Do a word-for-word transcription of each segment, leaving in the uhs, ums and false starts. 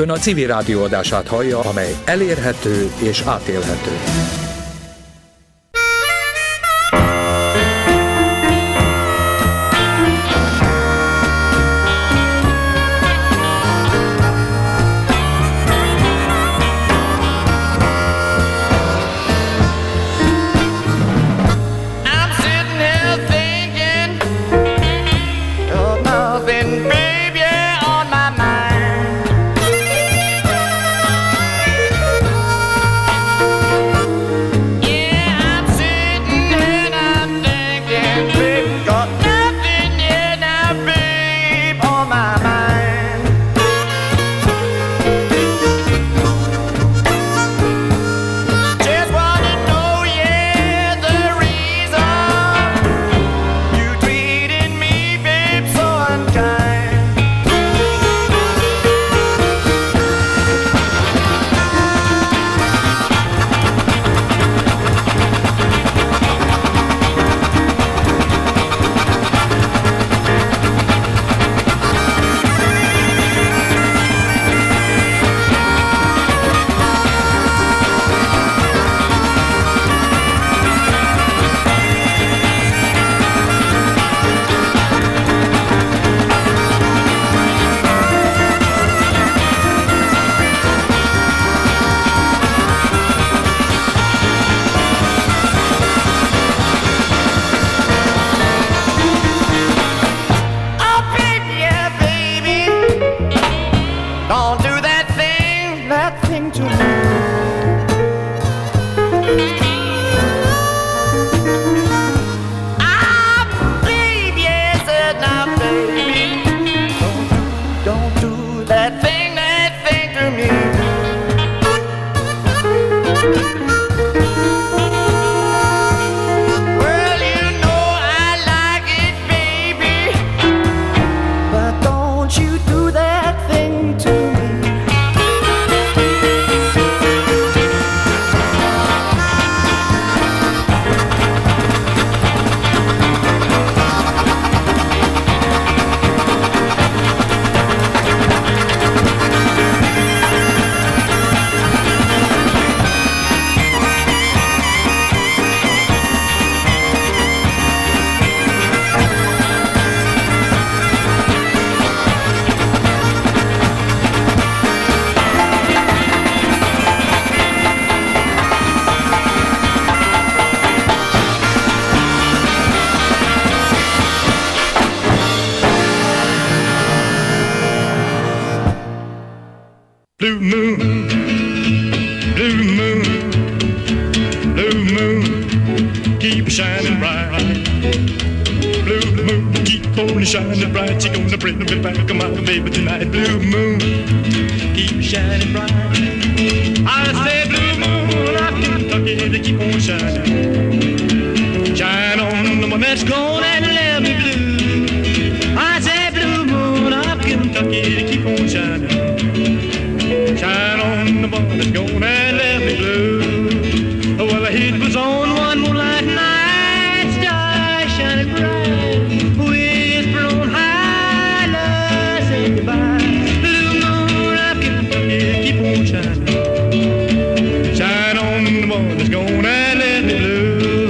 Ön a Civil Rádió adását hallja, amely elérhető és átélhető. Blue moon, blue moon, blue moon, keep shining bright. Blue moon, keep on shining bright. You're gonna bring me back, come on, baby, tonight. Blue moon, keep shining bright. I say blue moon, I can tuck it to keep on shining. Shine on the one that's gone and left me blue. I say blue moon, I can tuck it to keep on shining. Shine on the one that's gone and left me blue. Well, the heat was on one moonlight night, stars shining bright, whisper on high, love say goodbye. Blue moon, I can keep on shining. Shine on the one that's gone and left me blue.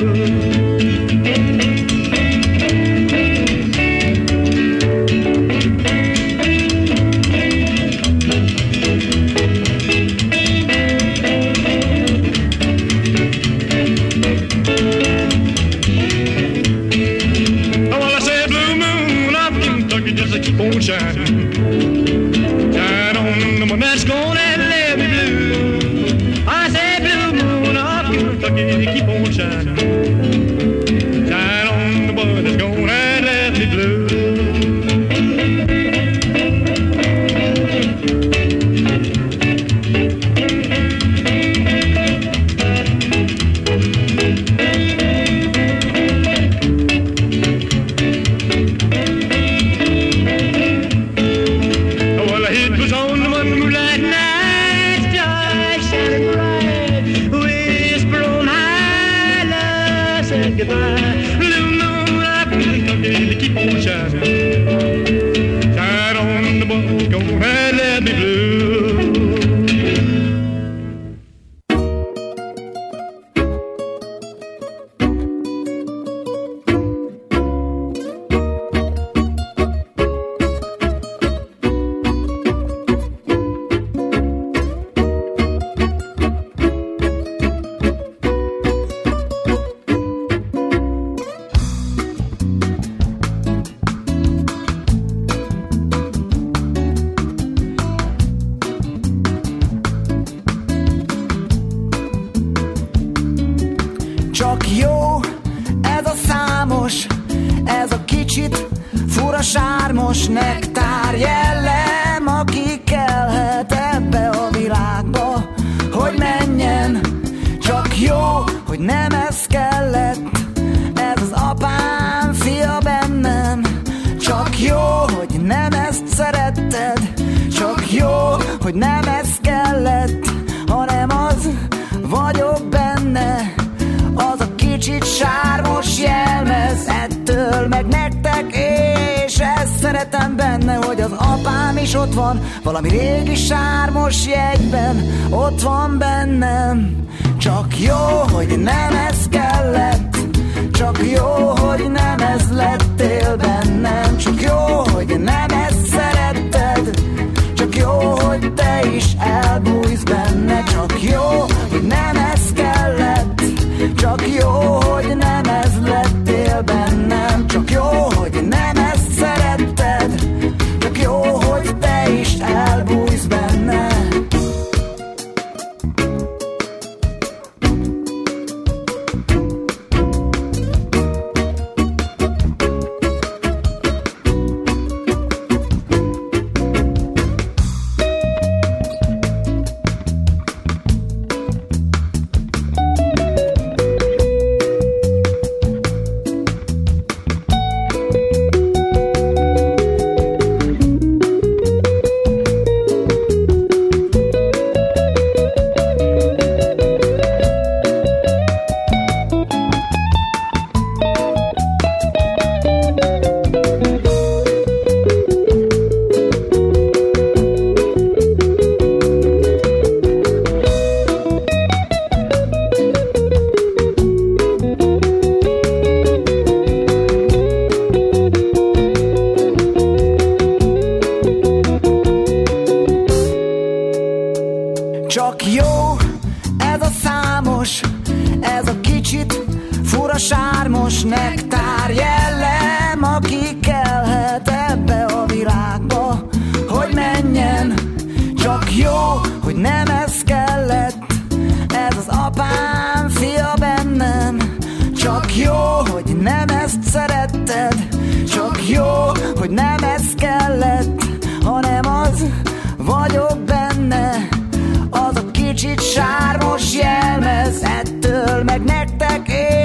Keep on shining, shine on the one that's gone and left me blue. I say blue moon of Kentucky, keep on shining, shine on the one that's gone and left me blue. Love sármos nektár jellem, aki kellhet ebbe a világba, hogy menjen. Csak jó, hogy nem ez kellett, ez az apám fia bennem. Csak jó, hogy nem ezt szeretted, csak jó, hogy nem ez kellett, hanem az vagyok benne, az a kicsit sármos jelmez, ettől meg nektek, és ezt szeretem benne, hogy az apám is ott van, valami régi sármos jegyben, ott van bennem. Csak jó, hogy nem ez kellett, csak jó, hogy nem ez lettél bennem. Csak jó, hogy nem ezt szeretted, csak jó, hogy te is elbújsz benne. Csak jó, hogy nem ez kellett, csak jó, hogy nem ez lettél bennem. Csak jó, hogy nem ezt szeretted, csak jó, hogy te is elbújsz benne. Csak jó, ez a számos, ez a kicsit fura sármos nektár jellem, aki kellhet ebbe a világba, hogy menjen. Csak jó, hogy nem ez kellett, ez az apám fia bennem. Csak jó, hogy nem ezt szeretted, csak jó, hogy nem ez kellett, hanem az vagyok benne, az a kicsit sármos jelmez, ettől meg nektek,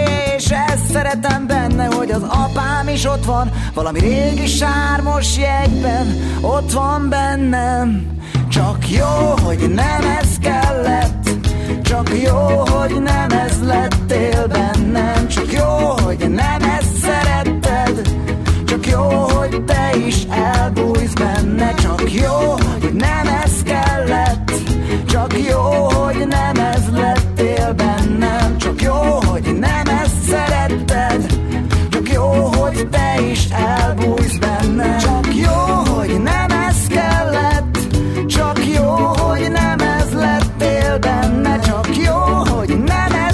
és ezt szeretem benne, hogy az apám is ott van, valami régi sármos jegyben, ott van bennem. Csak jó, hogy nem ez kellett, csak jó, hogy nem ez lettél bennem. Csak jó, hogy nem ezt szeretted, csak jó, hogy te is elbújsz benne. Csak jó, hogy nem ez kellett, csak jó, hogy nem ez lettél bennem. Csak jó, hogy nem ezt szeretted, csak jó, hogy te is elbújsz benne. Csak jó, hogy nem ez kellett, csak jó, hogy nem ez lettél benne. Csak jó, hogy nem ez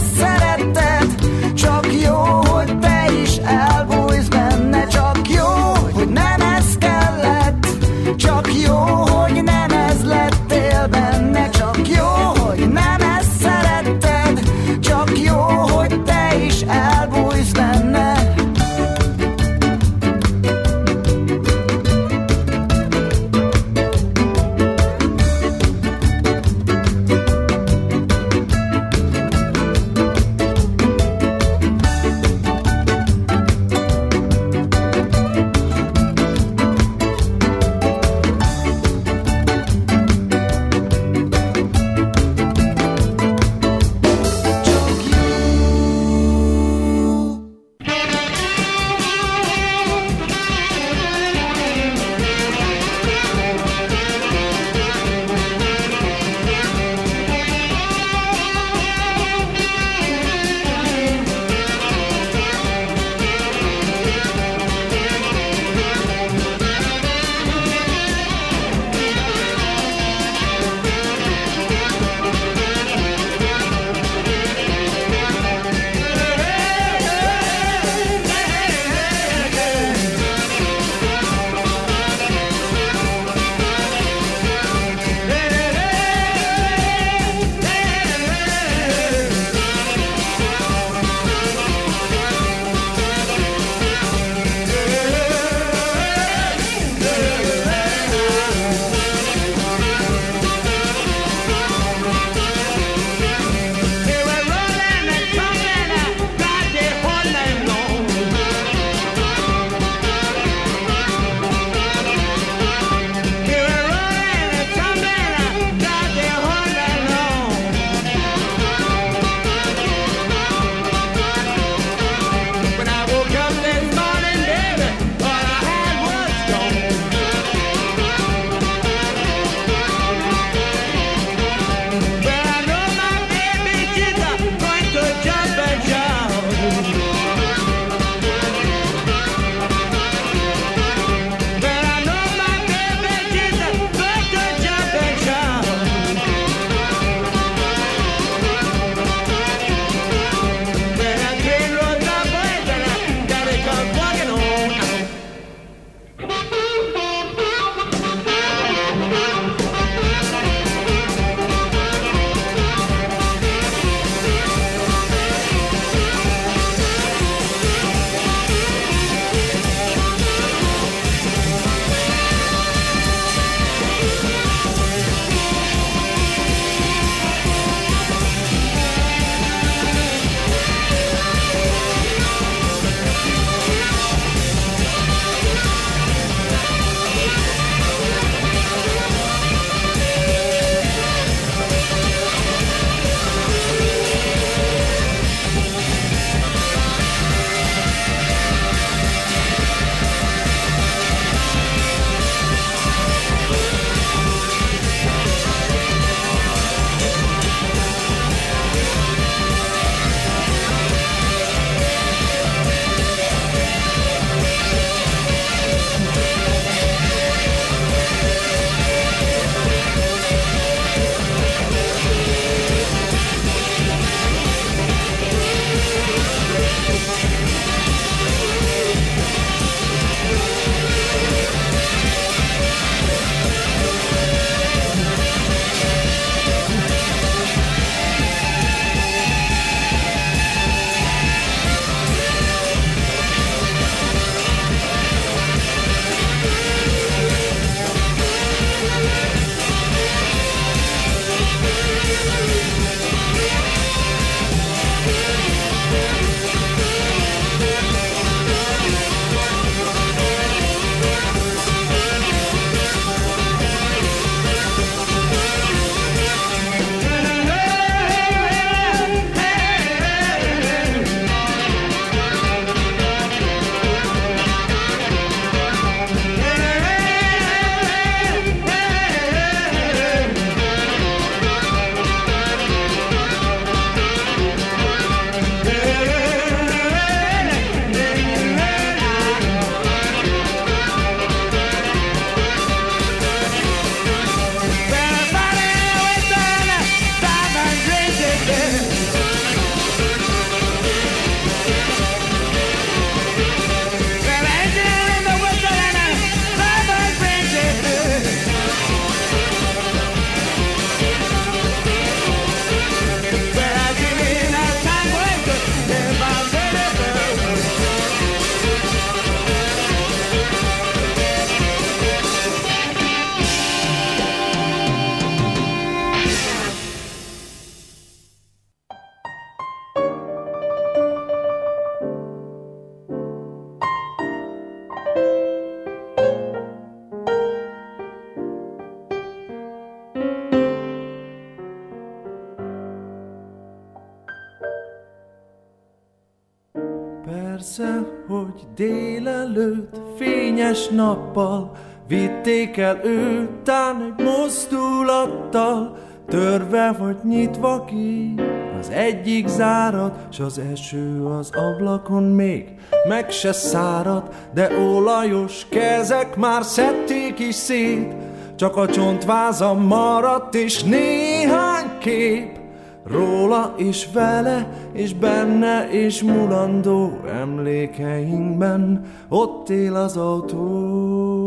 Persze, hogy délelőtt fényes nappal vitték el őt, tán egy mozdulattal, törve vagy nyitva ki az egyik zárat, s az eső az ablakon még meg se szárad, de olajos kezek már szedték is szét, csak a csontváza maradt és néhány kép róla és vele, és benne, és mulandó emlékeinkben ott él az autó.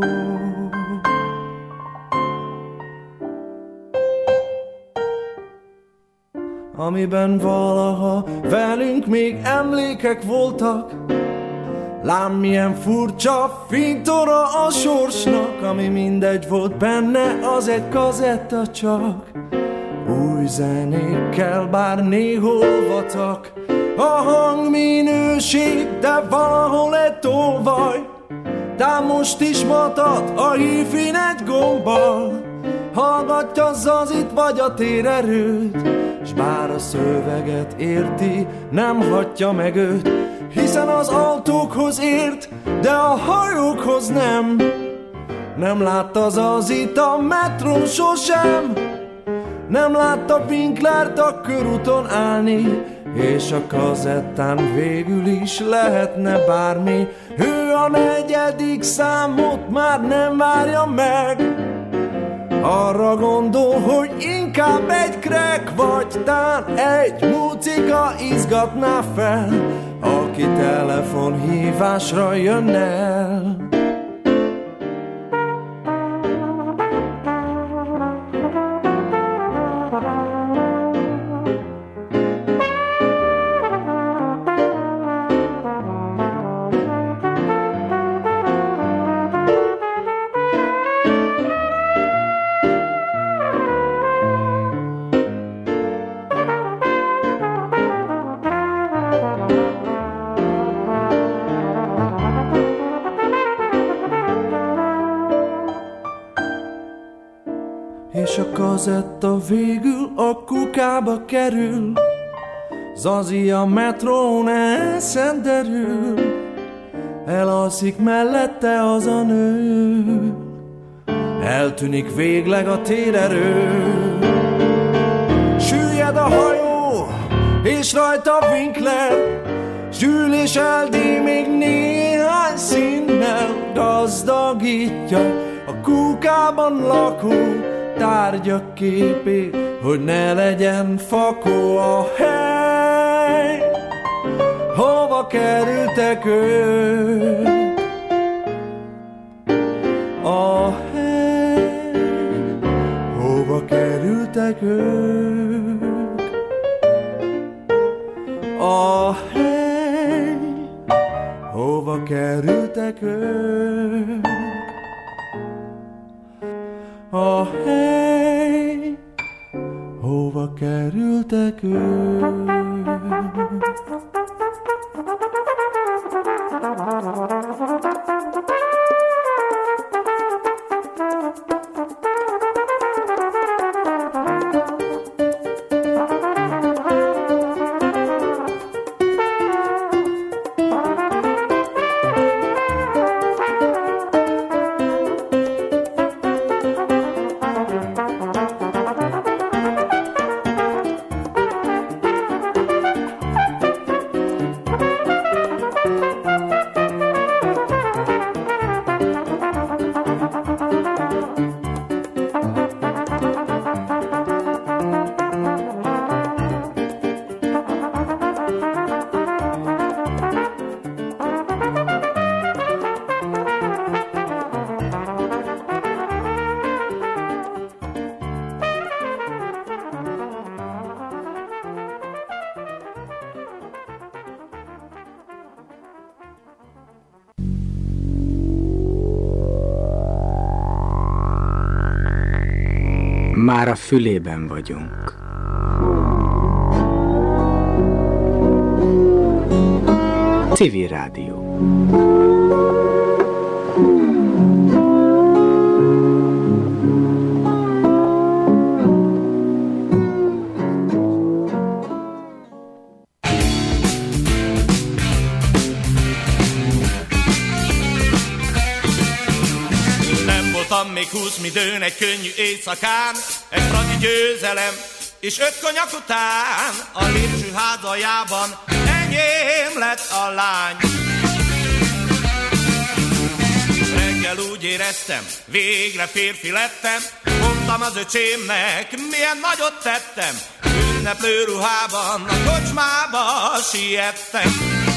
Amiben valaha velünk még emlékek voltak, lám milyen furcsa fintora a sorsnak, ami mindegy volt benne, az egy kazetta csak. Új zenékkel bár néhol vatak a hangminőség, de valahol egy tolvaj, de most is matad a hífin egy gombbal. Hallgatja Zazit vagy a térerőt, s bár a szöveget érti, nem hagyja meg őt, hiszen az autókhoz ért, de a hajókhoz nem. Nem látta Zazit a metrón sosem, nem látta Winklert a körúton állni, és a kazettán végül is lehetne bármi. Ő a negyedik számot már nem várja meg, arra gondol, hogy inkább egy crack vagy tán egy mucika izgatná fel, aki telefonhívásra jön el. És a kazetta végül a kukába kerül, Zazi a metrón elszenderül, elalszik mellette az a nő, eltűnik végleg a térerő. Süllyed a hajó, és rajta Winkler, Zsül és Eldi még néhány színnel gazdagítja a kukában lakó tárgyak képét, hogy ne legyen fakó a hely, hova kerültek ők. A hely, hova kerültek ők. A hely, hova kerültek ők. A hely, hova kerültek ők. Már a fülében vagyunk. Civil Rádió. midőn egy könnyű éjszakán, egy fradi győzelem, és öt konyak után a lépcső házajában enyém lett a lány. Reggel úgy éreztem, végre férfi lettem, mondtam az öcsémnek, milyen nagyot tettem, ünneplő ruhában a kocsmába siettem.